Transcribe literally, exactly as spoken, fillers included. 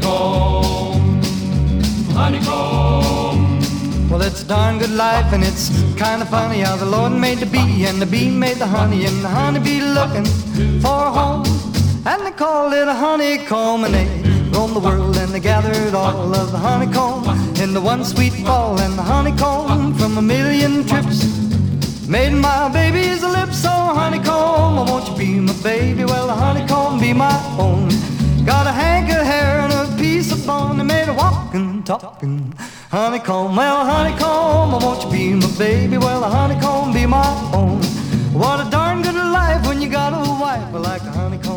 honeycomb, honeycomb. Well, it's a darn good life, and it's kind of funny how the Lord made the bee, and the bee made the honey, and the honeybee looking for a home. And they called it a honeycomb, and they roamed the world, and they gathered all of the honeycomb into one sweet ball. And the honeycomb from a million trips made my baby's lips so honeycomb. Oh, won't you be my baby? Well, the honeycomb be my own. Got a hank of hair and a piece of bone. They made a walking, talking honeycomb. Well, honeycomb, oh, won't you be my baby? Well, the honeycomb be my own. What a darn good life when you got a wife like a honeycomb.